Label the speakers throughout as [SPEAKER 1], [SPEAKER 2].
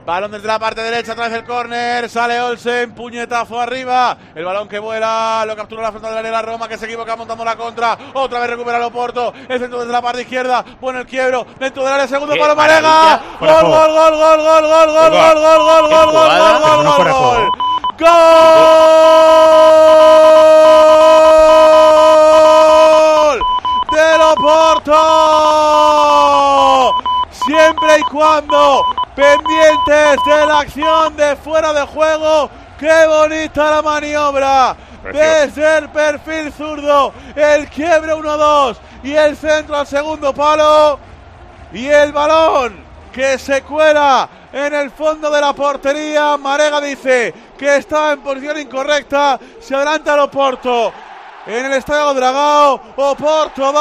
[SPEAKER 1] Balón desde la parte derecha, otra vez el córner, sale Olsen, puñetazo arriba, el balón que vuela, lo captura la frontal del área la Roma, que se equivoca montando la contra, otra vez recupera el Oporto, el centro desde la parte izquierda, pone el quiebro, dentro del área, segundo palo Marega, gol, gol, gol, gol, gol, gol, gol, gol, gol, gol, gol, gol, gol, gol, gol, gol del Oporto, siempre y cuando pendientes de la acción de fuera de juego. ¡Qué bonita la maniobra! Desde el perfil zurdo, el quiebre 1-2 y el centro al segundo palo. Y el balón que se cuela en el fondo de la portería. Marega dice que está en posición incorrecta. Se adelanta el Oporto en el Estadio Dragao. Oporto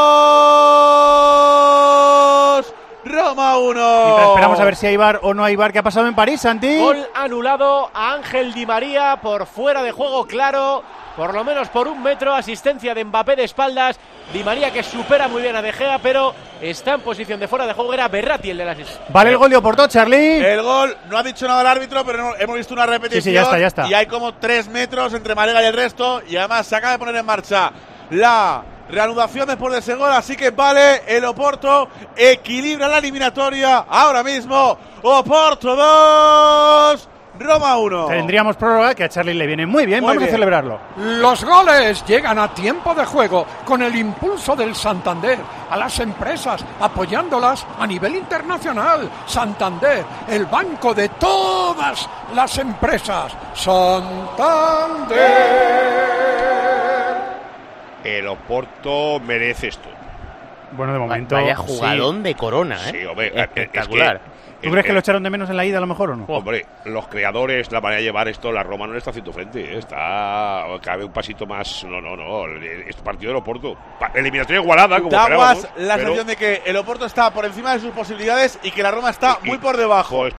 [SPEAKER 1] 2, Roma 1.
[SPEAKER 2] Esperamos a ver si hay VAR o no hay VAR. ¿Qué ha pasado en París, Santi?
[SPEAKER 3] Gol anulado a Ángel Di María por fuera de juego claro, por lo menos por 1 metro, asistencia de Mbappé de espaldas. Di María que supera muy bien a De Gea, pero está en posición de fuera de juego. Era Berratti el de la asistencia.
[SPEAKER 2] Vale el gol de Oporto, Charlie.
[SPEAKER 1] El gol, no ha dicho nada el árbitro, pero hemos visto una repetición.
[SPEAKER 2] Sí, ya está.
[SPEAKER 1] Y hay como 3 metros entre Marega y el resto. Y además se acaba de poner en marcha la reanudación después de ese gol, así que vale, el Oporto equilibra la eliminatoria ahora mismo. Oporto 2, Roma 1.
[SPEAKER 2] Tendríamos prórroga, que a Charlie le viene muy bien. Vamos a celebrarlo.
[SPEAKER 4] Los goles llegan a tiempo de juego con el impulso del Santander a las empresas, apoyándolas a nivel internacional. Santander, el banco de todas las empresas. Santander.
[SPEAKER 5] El Oporto merece esto.
[SPEAKER 2] Bueno, de momento.
[SPEAKER 6] Vaya jugadón de Corona, ¿eh?
[SPEAKER 5] Sí, hombre,
[SPEAKER 6] espectacular.
[SPEAKER 2] ¿Tú crees que lo echaron de menos en la ida a lo mejor o no?
[SPEAKER 5] Hombre, los creadores, la manera de llevar esto, la Roma no le está haciendo frente, está cabe un pasito más. No, este partido del Oporto, eliminatoria igualada, como
[SPEAKER 1] da
[SPEAKER 5] esperábamos,
[SPEAKER 1] la sensación de que el Oporto está por encima de sus posibilidades y que la Roma está muy por debajo.
[SPEAKER 5] Pues